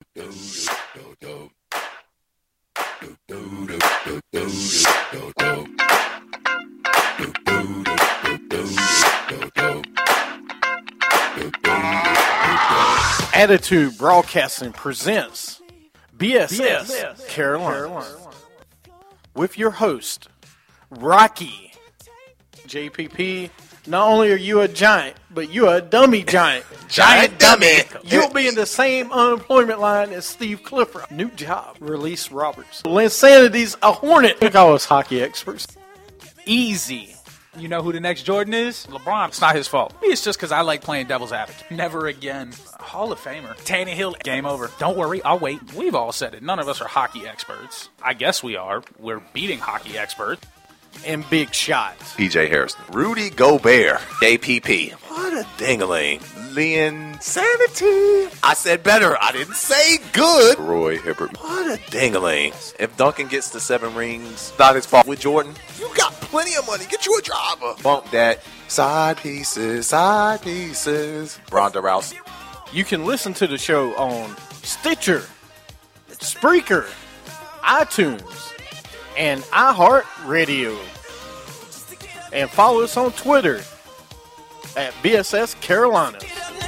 Attitude Broadcasting presents BSS Carolina with your host, Rocky. JPP, not only are you a giant, but you are a dummy giant. Giant dummy. You'll be in the same unemployment line as Steve Clifford. New job, Release Roberts. Linsanity's a hornet. Look at all us hockey experts. Easy. You know who the next Jordan is? LeBron. It's not his fault. It's just because I like playing devil's advocate. Never again. Hall of Famer. Tannehill. Game over. Don't worry, I'll wait. We've all said it. None of us are hockey experts. I guess we are. We're beating hockey experts. And big shots. PJ Harrison. Rudy Gobert. JPP. What a dingling. Linssanity. I said better. I didn't say good. Roy Hibbert. What a dingling. If Duncan gets the 7 rings, not his fault. With Jordan, you got plenty of money. Get you a driver. Bump that. Side pieces, side pieces. Ronda Rousey. You can listen to the show on Stitcher, Spreaker, iTunes, and iHeartRadio. And follow us on Twitter at BSS Carolina.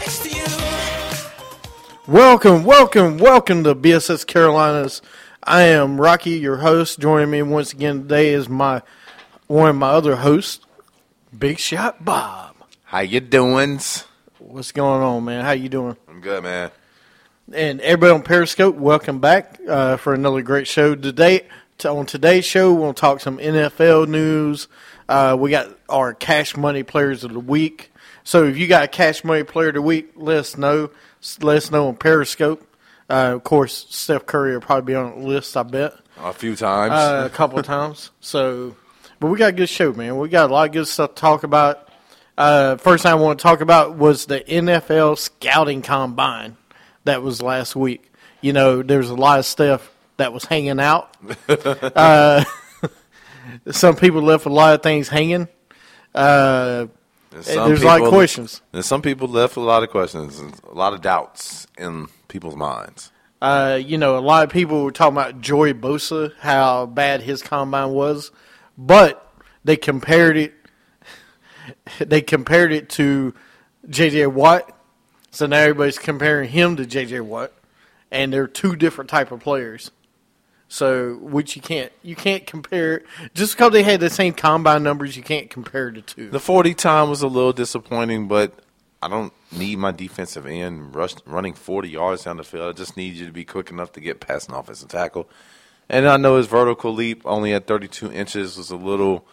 Welcome to BSS Carolinas. I am Rocky, your host. Joining me once again today is one of my other hosts, Big Shot Bob. How you doing? What's going on, man? How you doing? I'm good, man. And everybody on Periscope, welcome back for another great show today. On today's show, we'll talk some NFL news. We got our Cash Money Players of the Week. So if you got a Cash Money Player of the Week, let us know. Let us know on Periscope. Of course, Steph Curry will probably be on the list, I bet. A few times. A couple of times. So, but we got a good show, man. We got a lot of good stuff to talk about. First thing I want to talk about was the NFL Scouting Combine that was last week. You know, there's a lot of stuff that was hanging out. Some people left a lot of things hanging. There's a lot of questions. And some people left a lot of questions and a lot of doubts in people's minds. You know, a lot of people were talking about Joey Bosa, how bad his combine was, but they compared it. They compared it to J.J. Watt, so now everybody's comparing him to J.J. Watt, and they're two different type of players. So, which you can't compare. Just because they had the same combine numbers, you can't compare the two. The 40 time was a little disappointing, but I don't need my defensive end running 40 yards down the field. I just need you to be quick enough to get past an offensive tackle. And I know his vertical leap only at 32 inches was a little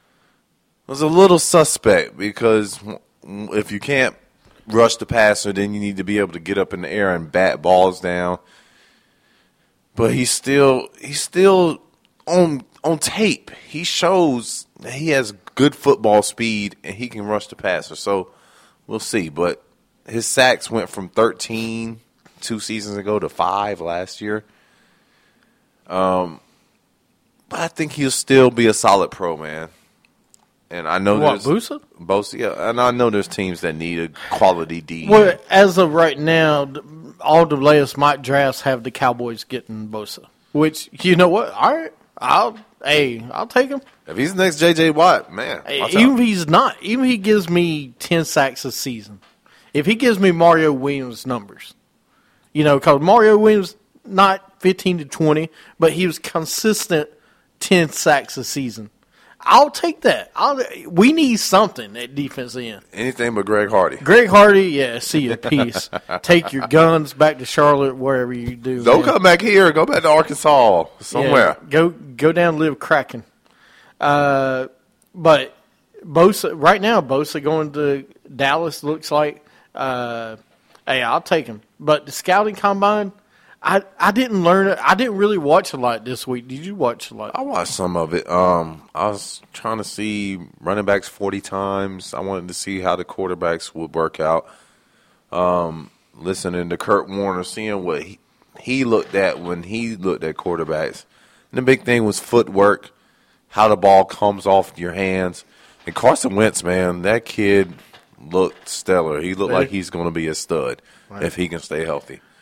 suspect, because if you can't rush the passer, then you need to be able to get up in the air and bat balls down. But he's still on tape. He shows that he has good football speed and he can rush the passer. So we'll see. But his sacks went from 13 2 seasons ago to 5 last year. But I think he'll still be a solid pro, man. And I know Bosa? Bosa, yeah. And I know there's teams that need a quality D. Well, as of right now, all the latest mock drafts have the Cowboys getting Bosa. Which, you know what? All right, I'll take him. If he's the next J.J. Watt, man. Even if he's not, even if he gives me 10 sacks a season, if he gives me Mario Williams numbers, you know, because Mario Williams not 15 to 20, but he was consistent 10 sacks a season. I'll take that. We need something at defense end. Anything but Greg Hardy. Greg Hardy, yeah, see you. Peace. Take your guns back to Charlotte, wherever you do. Don't come back here. Go back to Arkansas somewhere. Yeah, go down and live cracking. But Bosa, right now, Bosa going to Dallas looks like, hey, I'll take him. But the scouting combine, I didn't learn it. I didn't really watch a lot this week. Did you watch a lot? I watched some of it. I was trying to see running backs 40 times. I wanted to see how the quarterbacks would work out. Listening to Kurt Warner, seeing what he looked at when he looked at quarterbacks. And the big thing was footwork, how the ball comes off your hands. And Carson Wentz, man, that kid looked stellar. He looked like he's going to be a stud if he can stay healthy.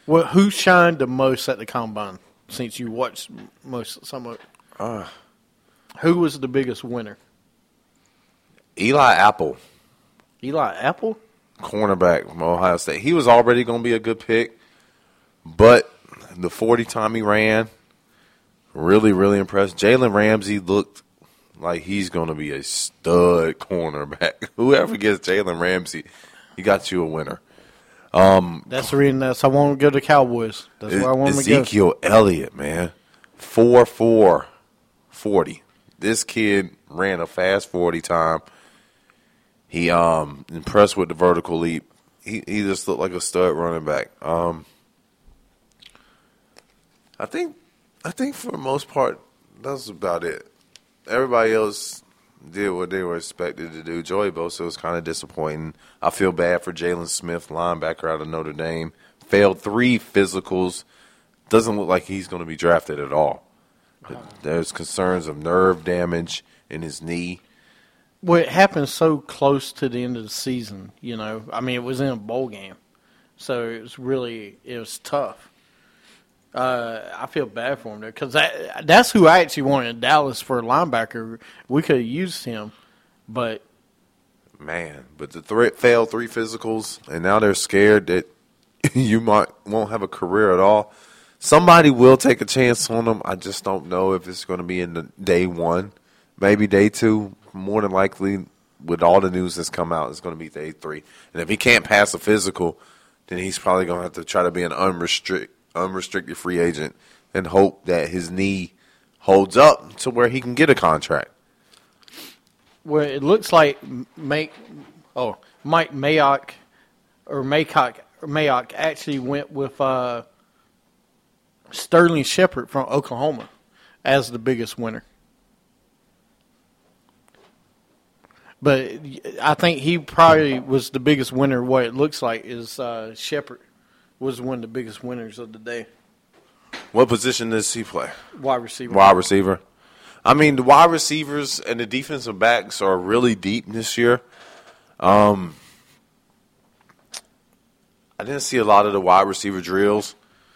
Well, who shined the most at the combine? Since you watched some of it, who was the biggest winner? Eli Apple, Eli Apple. cornerback from Ohio State. He was already going to be a good pick, but the 40 time he ran, really, really impressed. Jalen Ramsey looked like he's going to be a stud cornerback. Whoever gets Jalen Ramsey, he got you a winner. That's the reason I want to go to Cowboys. That's where I want to go. Ezekiel Elliott, man, 4.4 40. This kid ran a fast 40 time. He impressed with the vertical leap. He just looked like a stud running back. I think for the most part that's about it. Everybody else did what they were expected to do. Joey Bosa was kind of disappointing. I feel bad for Jalen Smith, linebacker out of Notre Dame. Failed 3 physicals. Doesn't look like he's going to be drafted at all. There's concerns of nerve damage in his knee. Well, it happened so close to the end of the season, you know. I mean, it was in a bowl game. So it was tough. I feel bad for him there because that's who I actually wanted in Dallas for a linebacker. We could have used him, but. Man, but the failed 3 physicals, and now they're scared that you won't have a career at all. Somebody will take a chance on him. I just don't know if it's going to be in the day 1, maybe day 2. More than likely, with all the news that's come out, it's going to be day 3. And if he can't pass a physical, then he's probably going to have to try to be an unrestricted free agent and hope that his knee holds up to where he can get a contract. Well, it looks like Mike Mayock actually went with Sterling Shepard from Oklahoma as the biggest winner. But I think he probably was the biggest winner. What it looks like is Shepard was one of the biggest winners of the day. What position does he play? Wide receiver. Wide receiver. I mean, the wide receivers and the defensive backs are really deep this year. I didn't see a lot of the wide receiver drills.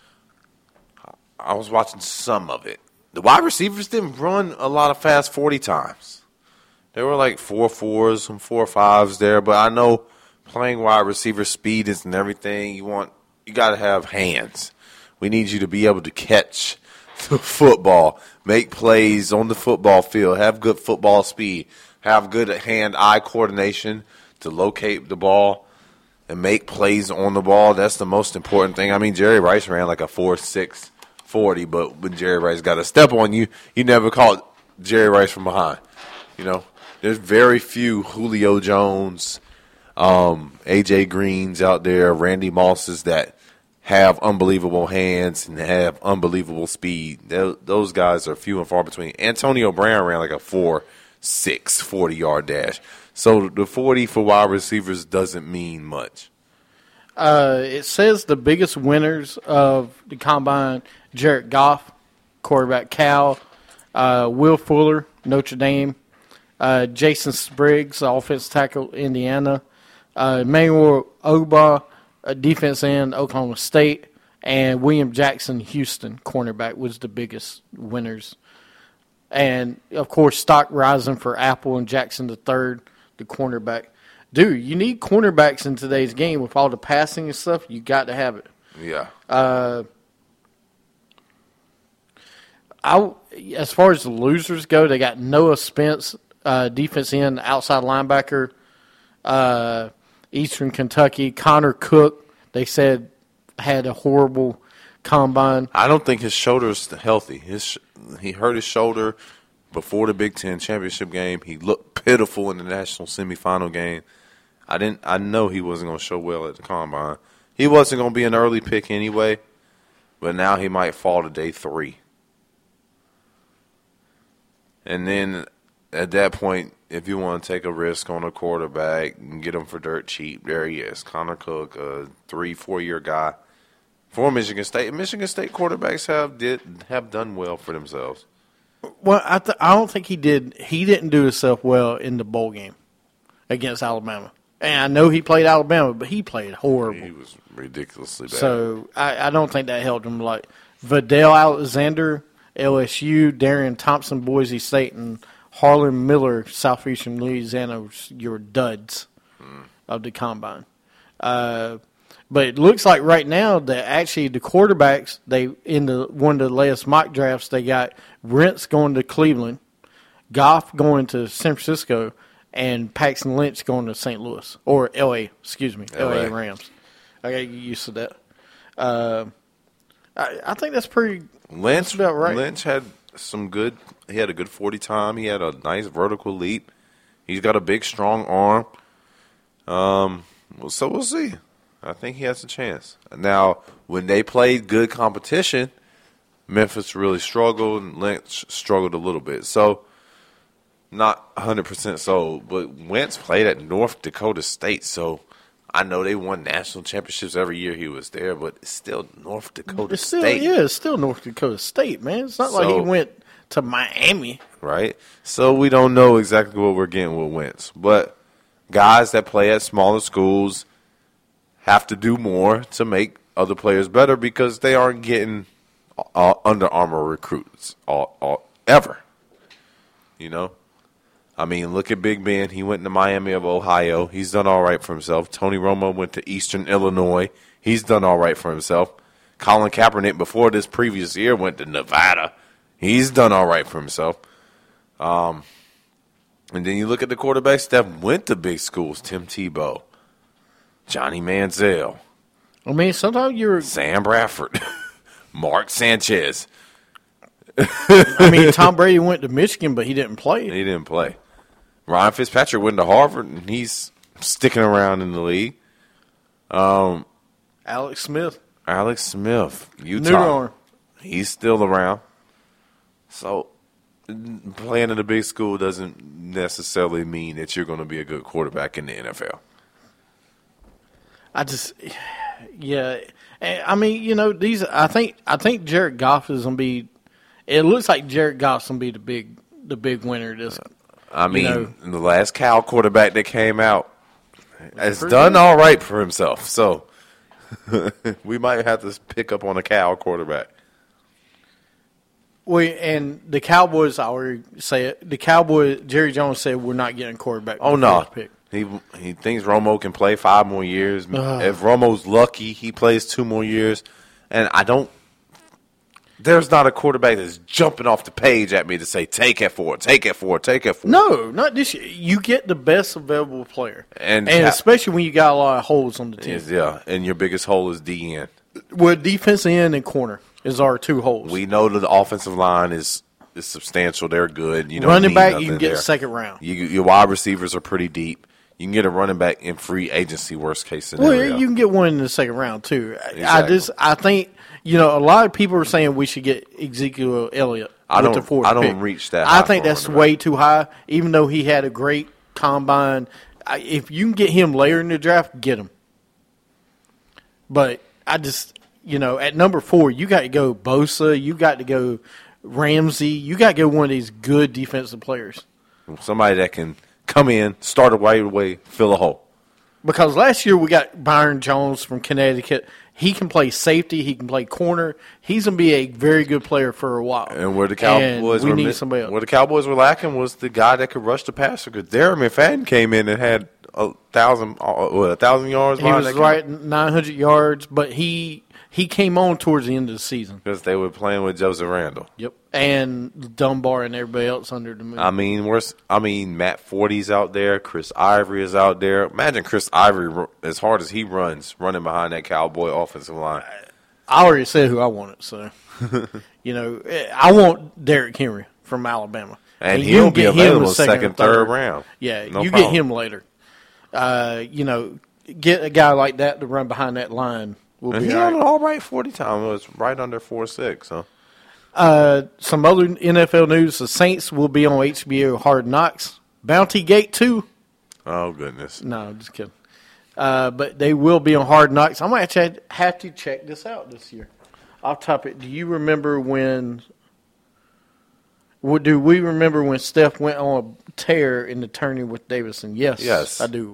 I was watching some of it. The wide receivers didn't run a lot of fast 40 times. There were like 4.4s, some 4.5s there, but I know playing wide receiver speed isn't everything. You got to have hands. We need you to be able to catch the football, make plays on the football field, have good football speed, have good hand-eye coordination to locate the ball and make plays on the ball. That's the most important thing. I mean, Jerry Rice ran like a 4.6 40, but when Jerry Rice got a step on you, you never caught Jerry Rice from behind. You know, there's very few Julio Jones, A.J. Greens out there, Randy Mosses that have unbelievable hands and have unbelievable speed. Those guys are few and far between. Antonio Brown ran like a 4.6 40-yard dash. So the 40 for wide receivers doesn't mean much. It says the biggest winners of the combine: Jared Goff, quarterback Cal, Will Fuller, Notre Dame, Jason Spriggs, offensive tackle, Indiana, Emmanuel Ogba, defense end, Oklahoma State, and William Jackson, Houston, cornerback, was the biggest winners. And, of course, stock rising for Apple and Jackson III, the cornerback. Dude, you need cornerbacks in today's game with all the passing and stuff. You got to have it. Yeah. As far as the losers go, they got Noah Spence, defense end, outside linebacker, Eastern Kentucky. Connor Cook, they said, had a horrible combine. I don't think his shoulder's healthy. He hurt his shoulder before the Big Ten championship game. He looked pitiful in the national semifinal game. I know he wasn't going to show well at the combine. He wasn't going to be an early pick anyway, but now he might fall to day 3. And then at that point, if you want to take a risk on a quarterback and get him for dirt cheap, there he is. Connor Cook, a 3-4 year guy for Michigan State. Michigan State quarterbacks have done well for themselves. Well, I don't think he did. He didn't do himself well in the bowl game against Alabama. And I know he played Alabama, but he played horrible. He was ridiculously bad. So I don't think that helped him. Like Vidal Alexander, LSU, Darian Thompson, Boise State, and Harlan Miller, Southeastern Louisiana, was your duds of the combine. But it looks like right now that actually the quarterbacks, they in one of the latest mock drafts, they got Wentz going to Cleveland, Goff going to San Francisco, and Paxton Lynch going to St. Louis or L.A. L.A. Rams. I got to get used to that. I think that's pretty. That's about right. Lynch had some good. He had a good 40 time. He had a nice vertical leap. He's got a big, strong arm. So we'll see. I think he has a chance. Now, when they played good competition, Memphis really struggled and Lynch struggled a little bit. So, not 100% sold. But Wentz played at North Dakota State, so I know they won national championships every year he was there, but it's still North Dakota State. Yeah, it's still North Dakota State, man. It's not like he went to Miami. Right? So, we don't know exactly what we're getting with Wentz. But guys that play at smaller schools have to do more to make other players better because they aren't getting Under Armour recruits ever. You know? I mean, look at Big Ben. He went to Miami of Ohio. He's done all right for himself. Tony Romo went to Eastern Illinois. He's done all right for himself. Colin Kaepernick, before this previous year, went to Nevada. He's done all right for himself. And then you look at the quarterbacks that went to big schools. Tim Tebow. Johnny Manziel. I mean, sometimes you're Sam Bradford. Mark Sanchez. I mean, Tom Brady went to Michigan, but he didn't play. He didn't play. Ryan Fitzpatrick went to Harvard, and he's sticking around in the league. Alex Smith. Utah. He's still around. So, playing at a big school doesn't necessarily mean that you're going to be a good quarterback in the NFL. I mean, you know, I think Jared Goff is going to be. It looks like Jared Goff's going to be the big winner. I mean, the last Cal quarterback that came out has done all right for himself. So we might have to pick up on a Cal quarterback. And the Cowboys, I already say it. The Cowboys, Jerry Jones said we're not getting a quarterback. Oh no, pick. He thinks Romo can play 5 more years. If Romo's lucky, he plays 2 more years. And there's not a quarterback that's jumping off the page at me to say, take it for it. No, not this year. You get the best available player. And especially when you got a lot of holes on the team. Yeah, and your biggest hole is DN. Well, defensive end and corner is our 2 holes. We know that the offensive line is substantial. They're good. You don't running need back, you can get there. second round. Your wide receivers are pretty deep. You can get a running back in free agency, worst case scenario. Well, you can get one in the second round, too. Exactly. I think, you know, a lot of people are saying we should get Ezekiel Elliott with the 4th I don't pick. reach that high. I think that's way too high, even though he had a great combine. If you can get him later in the draft, get him. But I just, you know, at number 4, you got to go Bosa. You got to go Ramsey. You got to go one of these good defensive players. Somebody that can come in, start a right away, fill a hole. Because last year we got Byron Jones from Connecticut. He can play safety. He can play corner. He's going to be a very good player for a while. And where the Cowboys need somebody else. Where the Cowboys were lacking was the guy that could rush the passer. Because Darren McFadden came in and had 1,000 yards. He was right 900 yards, but he came on towards the end of the season because they were playing with Joseph Randall. Yep, and Dunbar and everybody else under the moon. I mean, Matt Forty's out there. Chris Ivory is out there. Imagine Chris Ivory, as hard as he runs, running behind that Cowboy offensive line. I already said who I wanted, so you know, I want Derrick Henry from Alabama, and he'll be available second, third round. Yeah, no problem. Get him later. You know, get a guy like that to run behind that line. And he had an all right 40 time. It was right under 4.6. So, some other NFL news: the Saints will be on HBO Hard Knocks. Bounty Gate 2. Oh goodness! No, just kidding. But they will be on Hard Knocks. I might have to check this out this year. Off topic, do you remember when? Do we remember when Steph went on a tear in the tourney with Davidson? Yes, I do.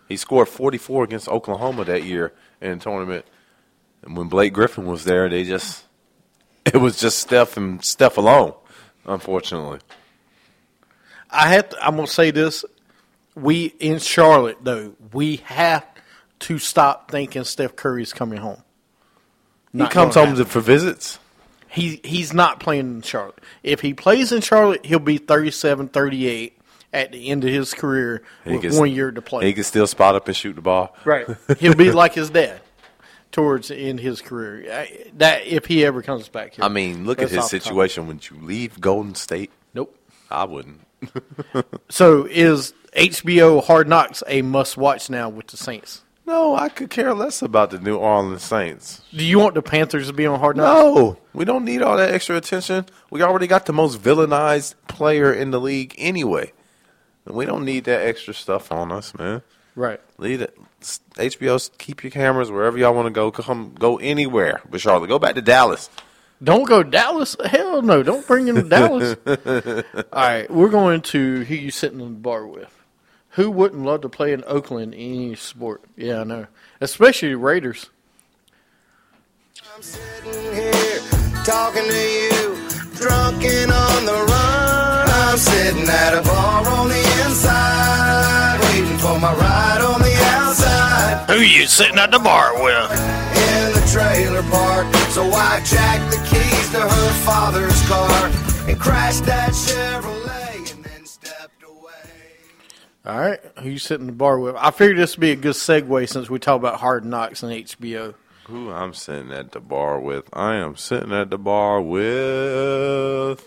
He scored 44 against Oklahoma that year in the tournament. And when Blake Griffin was there, it was just Steph and Steph alone, unfortunately. I'm going to say this. We, in Charlotte, though, we have to stop thinking Steph Curry's coming home. He comes home for visits. He's not playing in Charlotte. If he plays in Charlotte, he'll be 37, 38 at the end of his career with 1 year to play. He can still spot up and shoot the ball. Right. He'll be like his dad towards the end of his career. That if he ever comes back here. I mean, look at his situation. Would you leave Golden State? Nope. I wouldn't. So is HBO Hard Knocks a must-watch now with the Saints? No, I could care less about the New Orleans Saints. Do you want the Panthers to be on Hard Knocks? No, we don't need all that extra attention. We already got the most villainized player in the league anyway. And we don't need that extra stuff on us, man. Right. Leave it. HBO, keep your cameras wherever y'all want to go. Go anywhere but Charlotte. Go back to Dallas. Don't go Dallas. Hell no. Don't bring him to Dallas. All right. We're going to who you sitting in the bar with. Who wouldn't love to play in Oakland in any sport? Yeah, I know. Especially the Raiders. I'm sitting here talking to you, drunk and on the run. I'm sitting at a bar on the inside, waiting for my ride on the outside. Who you sitting at the bar with? In the trailer park, so I jacked the keys to her father's car and crashed that Chevrolet and then stepped away. All right. Who you sitting in the bar with? I figured this would be a good segue since we talk about Hard Knocks and HBO. Who I'm sitting at the bar with? I am sitting at the bar with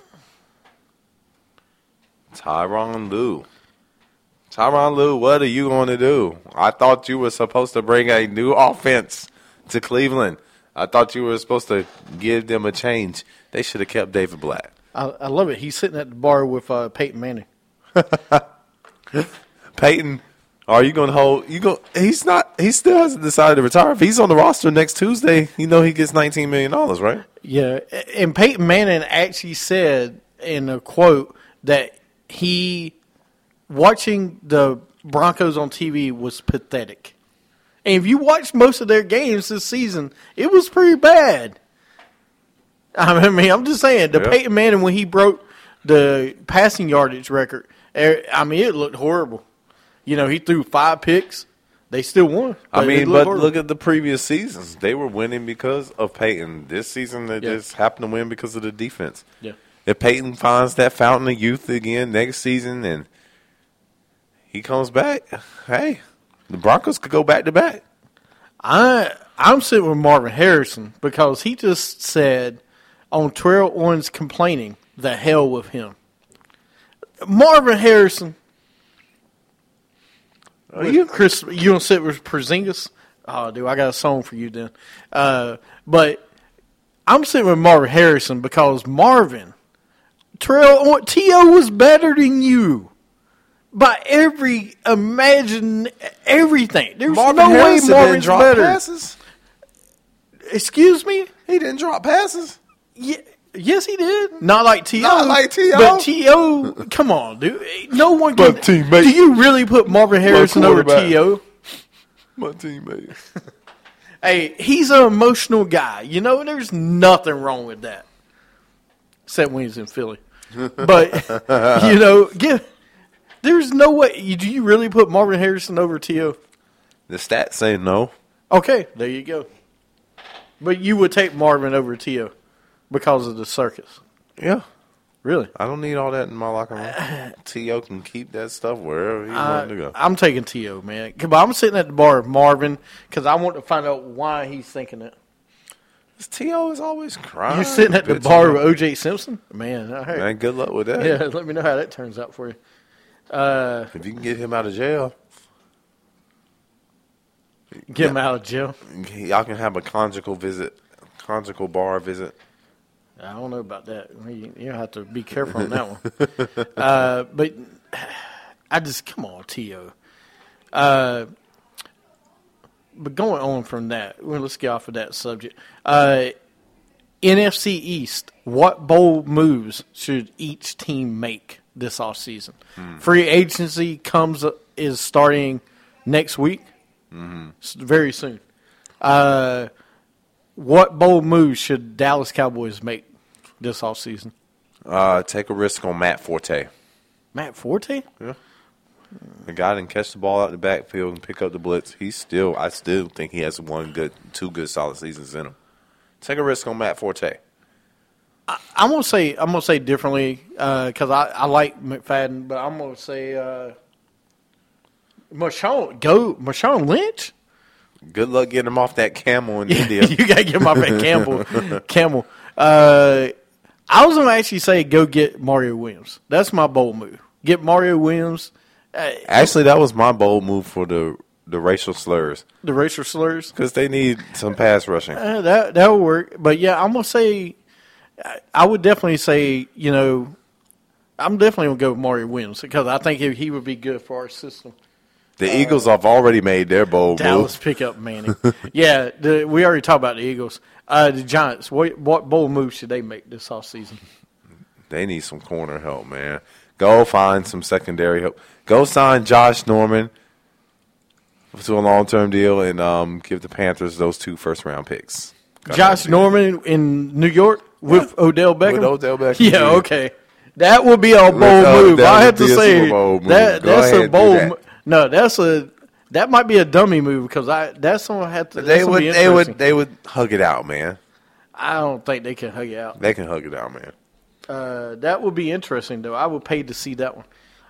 Tyronn Lue. Tyronn Lue, what are you going to do? I thought you were supposed to bring a new offense to Cleveland. I thought you were supposed to give them a change. They should have kept David Blatt. I love it. He's sitting at the bar with Peyton Manning. Peyton, are you going to hold? He's not. He still hasn't decided to retire. If he's on the roster next Tuesday, he gets $19 million, right? Yeah, and Peyton Manning actually said in a quote that watching the Broncos on TV was pathetic. And if you watched most of their games this season, it was pretty bad. I mean, I'm just saying, Peyton Manning, when he broke the passing yardage record, I mean, it looked horrible. He threw 5 picks. They still won. But look at the previous seasons. They were winning because of Peyton. This season, they just happened to win because of the defense. Yeah. If Peyton finds that fountain of youth again next season and he comes back, hey, the Broncos could go back-to-back. I'm sitting with Marvin Harrison because he just said on Terrell Owens complaining, the hell with him. Marvin Harrison. Chris, you don't sit with Porzingis? Oh, dude, I got a song for you then. But I'm sitting with Marvin Harrison because T.O. was better than you by everything. There's no way Marvin's better. Passes? Excuse me? He didn't drop passes. Yeah. Yes, he did. Not like T.O. Not like T.O. But T.O., come on, dude. No one can. My teammate. Do you really put Marvin Harrison over T.O.? My teammate. Hey, he's an emotional guy. There's nothing wrong with that. Except when he's in Philly. But, there's no way. Do you really put Marvin Harrison over T.O.? The stats say no. Okay, there you go. But you would take Marvin over T.O. because of the circus. Yeah. Really? I don't need all that in my locker room. T.O. can keep that stuff wherever he wants to go. I'm taking T.O., man. But I'm sitting at the bar with Marvin because I want to find out why he's thinking it. T.O. is always crying. You're sitting at the bar with O.J. Simpson? Man, I heard. Man, good luck with that. Yeah, let me know how that turns out for you. If you can get him out of jail. Get him out of jail. Y'all can have a conjugal bar visit. I don't know about that. You have to be careful on that one. But I just, come on, T.O. But going on from that, let's get off of that subject. NFC East, what bold moves should each team make this offseason? Free agency is starting next week. Very soon. What bold moves should Dallas Cowboys make this offseason? Take a risk on Matt Forte. Matt Forte? Yeah. The guy didn't catch the ball out the backfield and pick up the blitz. I still think he has two good solid seasons in him. Take a risk on Matt Forte. I'm gonna say differently because I like McFadden, but I'm gonna say Marshawn Lynch. Good luck getting him off that camel in India. You gotta get him off that camel. I was gonna actually say go get Mario Williams. That's my bold move. Get Mario Williams. Actually, that was my bold move for the racial slurs. The racial slurs Because they need some pass rushing. that would work. But yeah, I'm gonna say I would definitely say I'm definitely gonna go with Mario Williams because I think he would be good for our system. The Eagles have already made their bold Dallas move. pick up Manning. Yeah, we already talked about the Eagles. The Giants, what bold moves should they make this offseason? They need some corner help, man. Go find some secondary help. Go sign Josh Norman to a long-term deal and give the Panthers those 2 first-round picks. Josh Norman in New York with Odell Beckham? With Odell Beckham. Yeah, okay. That would be a bold move. I have to say that's a bold move. No, that might be a dummy move because that's gonna have to. They would hug it out, man. I don't think they can hug it out. They can hug it out, man. That would be interesting though. I would pay to see that one.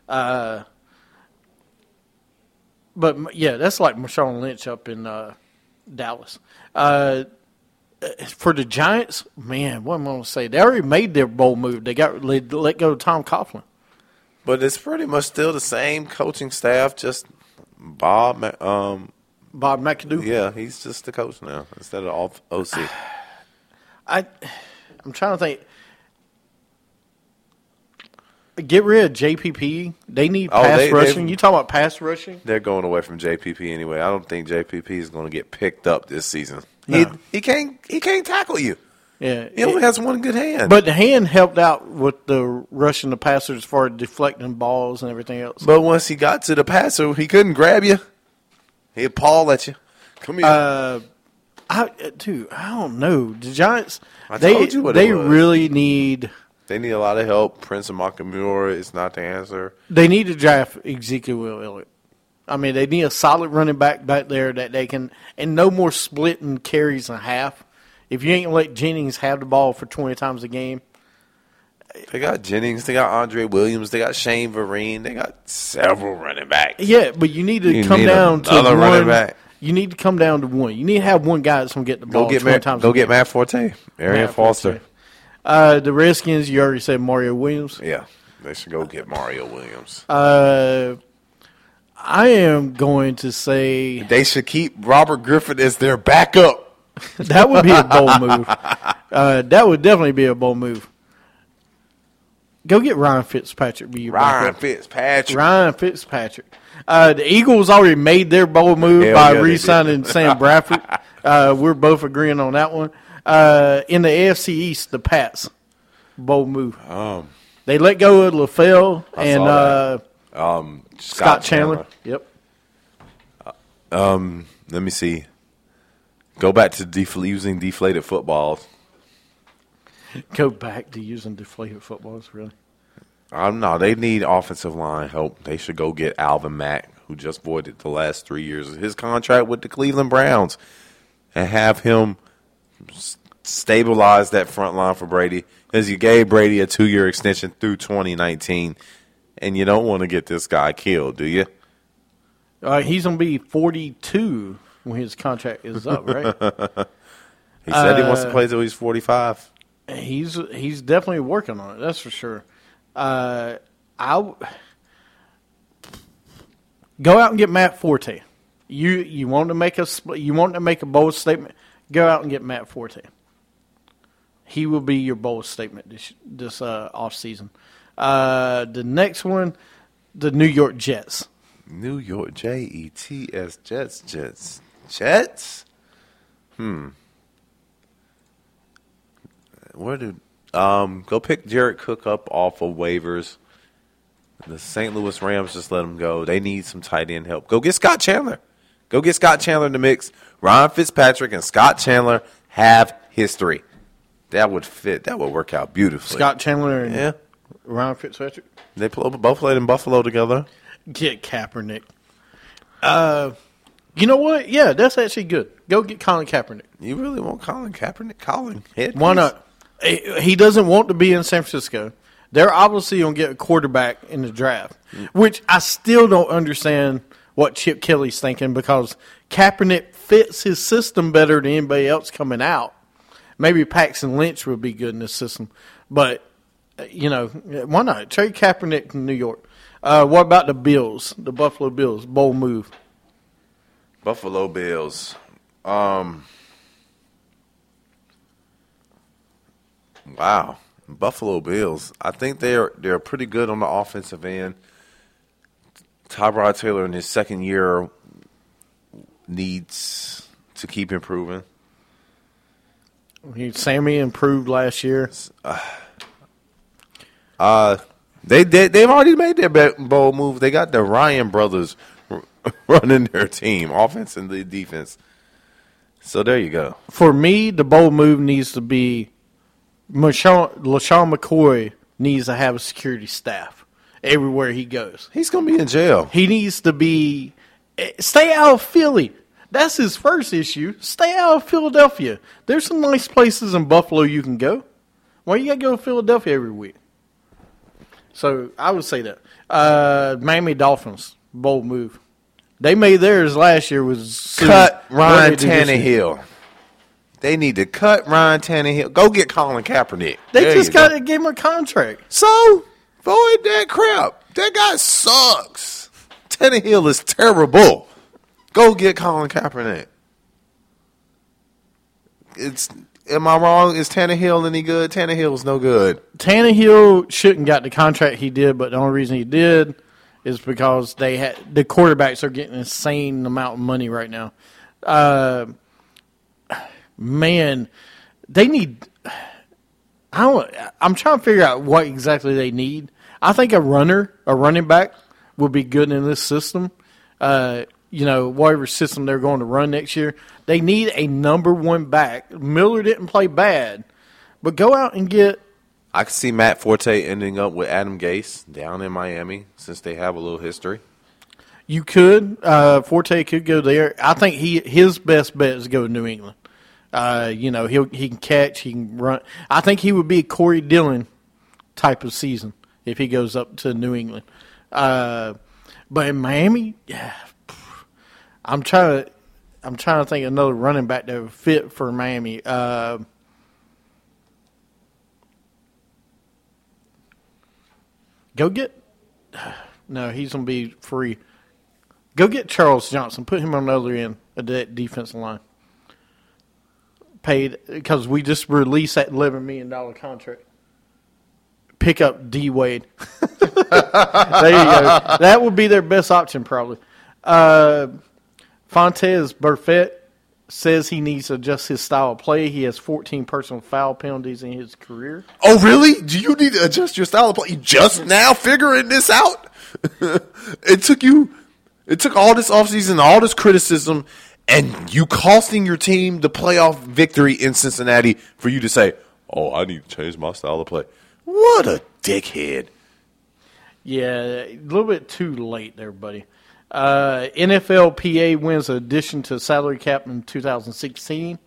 But yeah, that's like Marshawn Lynch up in Dallas. For the Giants, man, what am I going to say? They already made their bold move. They let go of Tom Coughlin. But it's pretty much still the same coaching staff, just Bob McAdoo. Yeah, he's just the coach now instead of OC. I'm trying to think. Get rid of JPP. They need pass rushing. You talking about pass rushing? They're going away from JPP anyway. I don't think JPP is going to get picked up this season. No. He can't tackle you. Yeah, he only has one good hand. But the hand helped out with the rushing the passers as far as deflecting balls and everything else. But once he got to the passer, he couldn't grab you. He'd paw at you. Come here. I don't know. The Giants, told you what it was. really need. They need a lot of help. Prince of Makamura is not the answer. They need to draft Ezekiel Elliott. I mean, they need a solid running back there that they can, and no more splitting carries in half. If you ain't going to let Jennings have the ball for 20 times a game. They got Jennings. They got Andre Williams. They got Shane Vereen. They got several running backs. Yeah, but you need to come down to another one. Running back. You need to come down to one. You need to have one guy that's going to get the ball 20 times a game. Go get Matt Forte. Arian Foster. The Redskins, you already said Mario Williams. Yeah, they should go get Mario Williams. I am going to say they should keep Robert Griffin as their backup. That would be a bold move. That would definitely be a bold move. Go get Ryan Fitzpatrick. Ryan Fitzpatrick. The Eagles already made their bold move by re-signing Sam Bradford. We're both agreeing on that one. In the AFC East, the Pats, bold move. They let go of LaFell and Scott Chandler. Yep. Let me see. Go back to using deflated footballs. Go back to using deflated footballs, really? No, they need offensive line help. They should go get Alvin Mack, who just voided the last 3 years of his contract with the Cleveland Browns, and have him stabilize that front line for Brady, because you gave Brady a 2-year extension through 2019, and you don't want to get this guy killed, do you? He's going to be 42 when his contract is up, right? He said he wants to play till he's 45. He's definitely working on it. That's for sure. Go out and get Matt Forte. You want to make a bold statement? Go out and get Matt Forte. He will be your bold statement this off season. The next one, the New York Jets. New York Jets, Jets. Where did go pick Jared Cook up off of waivers? The St. Louis Rams just let him go. They need some tight end help. Go get Scott Chandler. Go get Scott Chandler in the mix. Ryan Fitzpatrick and Scott Chandler have history. That would fit. That would work out beautifully. Scott Chandler and Ryan Fitzpatrick. They both played in Buffalo together. Get Kaepernick. You know what? Yeah, that's actually good. Go get Colin Kaepernick. You really want Colin Kaepernick? Colin head? Why not? He doesn't want to be in San Francisco. They're obviously going to get a quarterback in the draft, which I still don't understand what Chip Kelly's thinking because Kaepernick fits his system better than anybody else coming out. Maybe Paxton Lynch would be good in this system. But, why not? Trade Kaepernick to New York. What about the Bills, the Buffalo Bills? Bold move. Buffalo Bills. Wow. Buffalo Bills. I think they're pretty good on the offensive end. Tyrod Taylor in his second year needs to keep improving. Sammy improved last year. They've already made their bold move. They got the Ryan brothers running their team, offense and the defense. So there you go. For me, the bold move needs to be LaShawn McCoy needs to have a security staff everywhere he goes. He's going to be in jail. He needs to stay out of Philly. That's his first issue. Stay out of Philadelphia. There's some nice places in Buffalo you can go. Why you got to go to Philadelphia every week? So I would say that. Miami Dolphins, bold move. They made theirs last year was cut Ryan Tannehill. They need to cut Ryan Tannehill. Go get Colin Kaepernick. They just got to give him a contract. So, avoid that crap. That guy sucks. Tannehill is terrible. Go get Colin Kaepernick. Am I wrong? Is Tannehill any good? Tannehill's no good. Tannehill shouldn't got the contract he did, but the only reason he did is because the quarterbacks are getting an insane amount of money right now. Man, they need. I'm trying to figure out what exactly they need. I think a running back, would be good in this system. Whatever system they're going to run next year, they need a number one back. Miller didn't play bad, but go out and get. I could see Matt Forte ending up with Adam Gase down in Miami since they have a little history. You could. Forte could go there. I think his best bet is to go to New England. He can catch, he can run. I think he would be a Corey Dillon type of season if he goes up to New England. But in Miami, I'm trying to think of another running back that would fit for Miami. Go get no, he's gonna be free. Go get Charles Johnson. Put him on the other end of that defensive line. Paid because we just released that $11 million contract. Pick up D Wade. There you go. That would be their best option probably. Fontez Burfict says he needs to adjust his style of play. He has 14 personal foul penalties in his career. Oh, really? Do you need to adjust your style of play? You just now figuring this out? It took all this offseason, all this criticism, and you costing your team the playoff victory in Cincinnati for you to say, oh, I need to change my style of play. What a dickhead. Yeah, a little bit too late there, buddy. NFLPA wins addition to salary cap in 2016.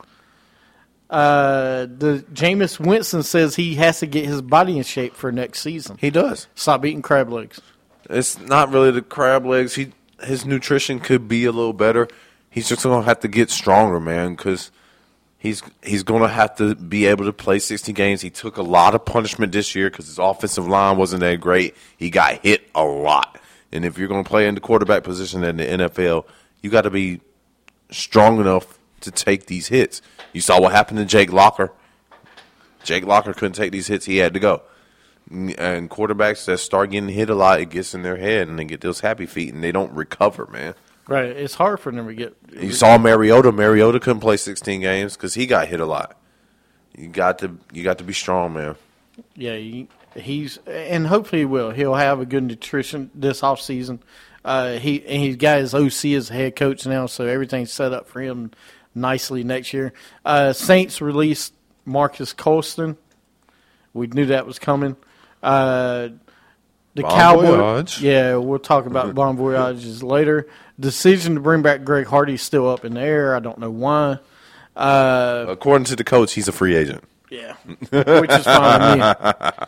The Jameis Winston says he has to get his body in shape for next season. He does. Stop eating crab legs. It's not really the crab legs. His nutrition could be a little better. He's just going to have to get stronger, man, because he's going to have to be able to play 60 games. He took a lot of punishment this year because his offensive line wasn't that great. He got hit a lot. And if you're going to play in the quarterback position in the NFL, you got to be strong enough to take these hits. You saw what happened to Jake Locker. Jake Locker couldn't take these hits. He had to go. And quarterbacks that start getting hit a lot, it gets in their head, and they get those happy feet, and they don't recover, man. Right. It's hard for them to get. You saw Mariota. Mariota couldn't play 16 games because he got hit a lot. You got to be strong, man. Yeah. And hopefully he will. He'll have a good nutrition this offseason. He's got his OC as a head coach now, so everything's set up for him nicely next year. Saints released Marcus Colston. We knew that was coming. The Cowboys. Yeah, we'll talk about Bon Voyages later. Decision to bring back Greg Hardy is still up in the air. I don't know why. According to the coach, he's a free agent. Yeah, which is fine with me.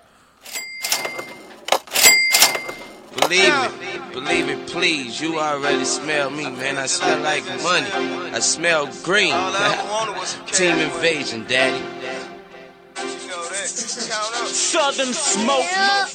Believe me, please. You already smell me, man. I smell like money. I smell green. Team Invasion, daddy. Southern smoke.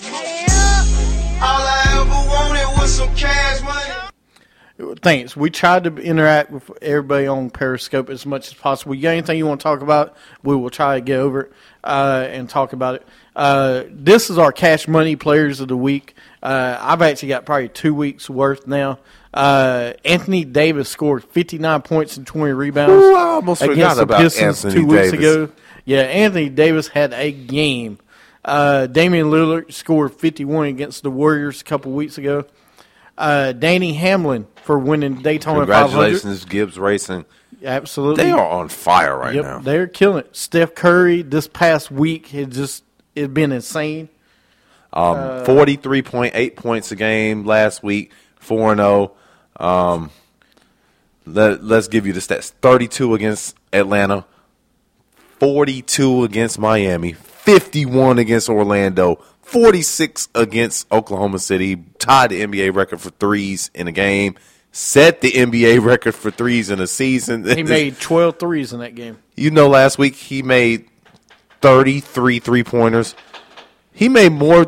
All I ever wanted was some cash money. Thanks. We tried to interact with everybody on Periscope as much as possible. You got anything you want to talk about? We will try to get over it and talk about it. This is our Cash Money Players of the Week. I've actually got probably 2 weeks' worth now. Anthony Davis scored 59 points and 20 rebounds. Ooh, I almost against forgot the about Pistons Anthony 2 weeks Davis. ago. Yeah, Anthony Davis had a game. Damian Lillard scored 51 against the Warriors a couple weeks ago. Danny Hamlin for winning Daytona 500. Congratulations, Gibbs Racing. Absolutely. They are on fire right Yep, now. they're killing it. Steph Curry this past week it's been insane. 43.8 points a game last week, 4-0. Let's give you the stats. 32 against Atlanta, 42 against Miami, 51 against Orlando, 46 against Oklahoma City, tied the NBA record for threes in a game, set the NBA record for threes in a season. He made 12 threes in that game. You know, last week he made 33 3-pointers. He made more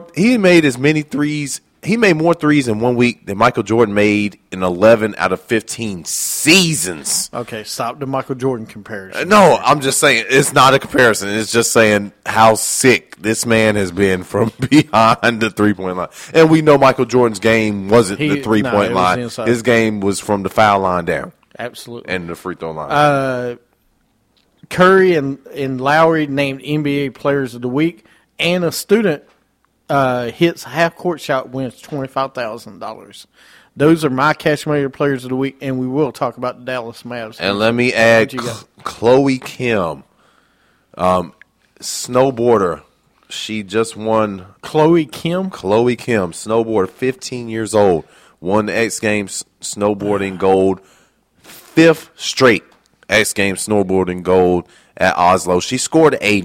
threes in 1 week than Michael Jordan made in 11 out of 15 seasons. Okay, stop the Michael Jordan comparison. No, I'm just saying it's not a comparison. It's just saying how sick this man has been from behind the three-point line. And we know Michael Jordan's game wasn't the three-point line. Inside. His game was from the foul line down. Absolutely. And the free throw line. Curry and Lowry named NBA Players of the Week, and a student hits half-court shot wins $25,000. Those are my Cash Money Players of the Week, and we will talk about the Dallas Mavs. And let me add Chloe Kim, snowboarder. She just won. Chloe Kim, snowboarder, 15 years old, won the X Games snowboarding gold, 5th straight X Games snowboarding gold at Oslo. She scored a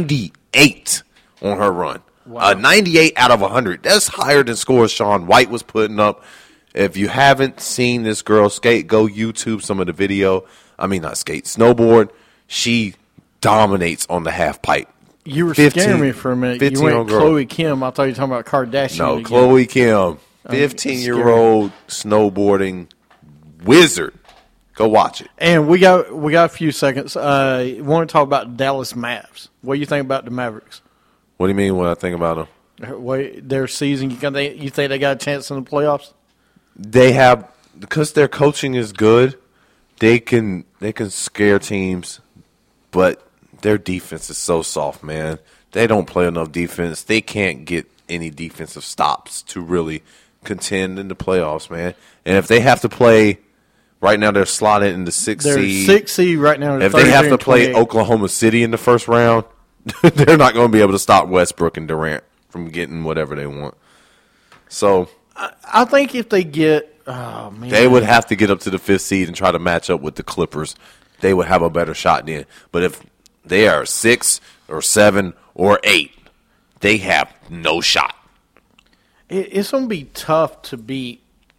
98 on her run. Wow. 98 out of 100. That's higher than scores Shaun White was putting up. If you haven't seen this girl skate, go YouTube some of the video. I mean, not skate, snowboard. She dominates on the half pipe. You were scaring me for a minute. You went Chloe Kim. I thought you were talking about Kardashian. No, again. Chloe Kim, 15-year-old snowboarding wizard. Go watch it. And we got a few seconds. Want to talk about Dallas Mavs. What do you think about the Mavericks? What do you mean when I think about them? Their season, you think they got a chance in the playoffs? They have, because their coaching is good, they can scare teams, but their defense is so soft, man. They don't play enough defense. They can't get any defensive stops to really contend in the playoffs, man. And if they have to play, right now they're slotted in the 6th seed. They're 6th seed right now. If they have to play Oklahoma City in the first round, they're not going to be able to stop Westbrook and Durant from getting whatever they want. So I think if they get, oh man, they would have to get up to the 5th seed and try to match up with the Clippers. They would have a better shot then. But if they are 6 or 7 or 8, they have no shot. It's going to be tough to beat.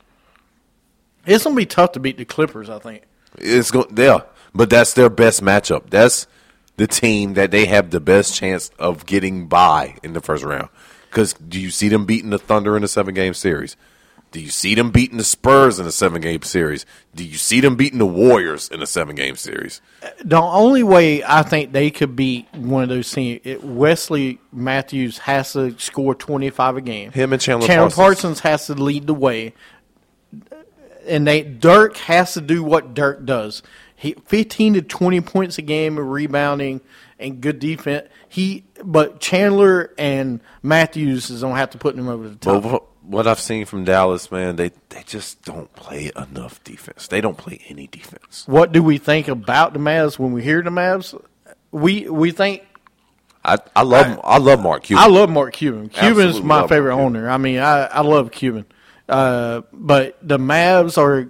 It's going to be tough to beat the Clippers, I think. But that's their best matchup. That's the team that they have the best chance of getting by in the first round. Because do you see them beating the Thunder in a 7-game series? Do you see them beating the Spurs in a 7-game series? Do you see them beating the Warriors in a 7-game series? The only way I think they could beat one of those teams, Wesley Matthews has to score 25 a game. Him and Chandler Parsons has to lead the way. And Dirk has to do what Dirk does. 15 to 20 points a game of rebounding and good defense. But Chandler and Matthews is gonna have to put him over the top. But what I've seen from Dallas, man, they just don't play enough defense. They don't play any defense. What do we think about the Mavs when we hear the Mavs? We think. I love Mark Cuban. I love Mark Cuban. Cuban's Absolutely my love favorite Mark owner. I mean, I love Cuban. But the Mavs are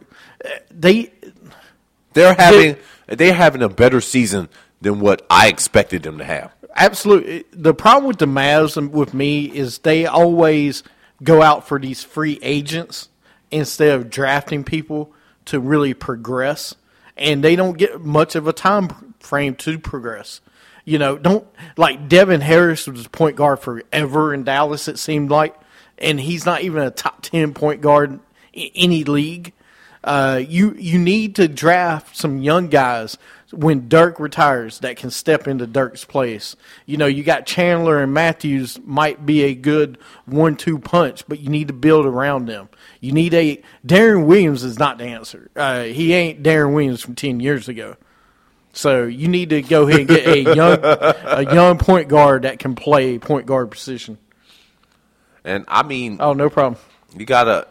they're having a better season than what I expected them to have. Absolutely. The problem with the Mavs and with me is they always go out for these free agents instead of drafting people to really progress, and they don't get much of a time frame to progress. You know, don't like Devin Harris was a point guard forever in Dallas, it seemed like, and he's not even a top 10 point guard in any league. You need to draft some young guys when Dirk retires that can step into Dirk's place. You know, you got Chandler and Matthews might be a good 1-2 punch, but you need to build around them. You need Darren Williams is not the answer. He ain't Darren Williams from 10 years ago. So you need to go ahead and get a young point guard that can play point guard position. And I mean, oh, no problem. You gotta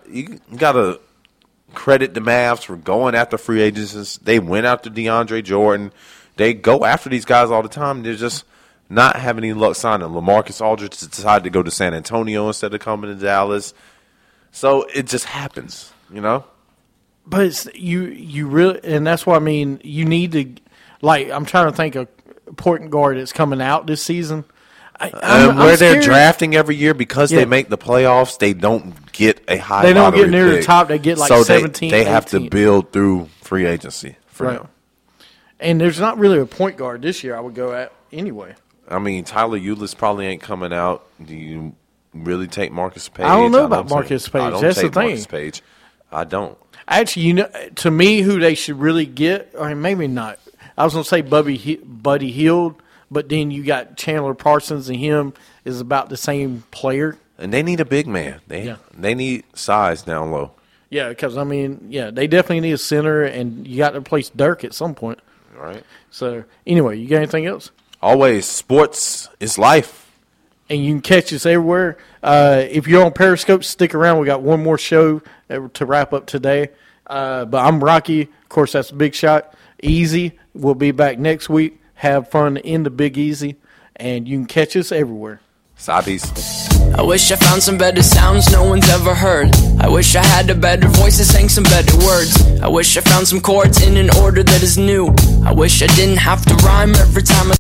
credit the Mavs for going after free agents. They went after DeAndre Jordan. They go after these guys all the time. They're just not having any luck signing. LaMarcus Aldridge decided to go to San Antonio instead of coming to Dallas. So it just happens, you know. But it's, you really, and that's what I mean. You need to, like, I'm trying to think of point guard that's coming out this season. I'm they're scared. drafting every year because they make the playoffs. They don't get a high. They don't get near pick. the top. They get like so 17. They have 18. to build through free agency for right. them. And there's not really a point guard this year I would go at anyway. I mean, Tyler Ulis probably ain't coming out. Do you really take Marcus Page? I don't know about Marcus Page. I don't That's take the thing. Marcus Page. I don't. Actually, you know, to me, who they should really get, or maybe not. I was going to say Buddy Hield, but then you got Chandler Parsons, and him is about the same player. And they need a big man. They need size down low. Yeah, because, I mean, they definitely need a center, and you got to replace Dirk at some point. All right. So, anyway, you got anything else? Always, sports is life. And you can catch us everywhere. If you're on Periscope, stick around. We got one more show to wrap up today. But I'm Rocky. Of course, that's a Big Shot. Easy. We'll be back next week. Have fun in the Big Easy. And you can catch us everywhere. Sabis. I wish I found some better sounds no one's ever heard. I wish I had a better voice and sang some better words. I wish I found some chords in an order that is new. I wish I didn't have to rhyme every time I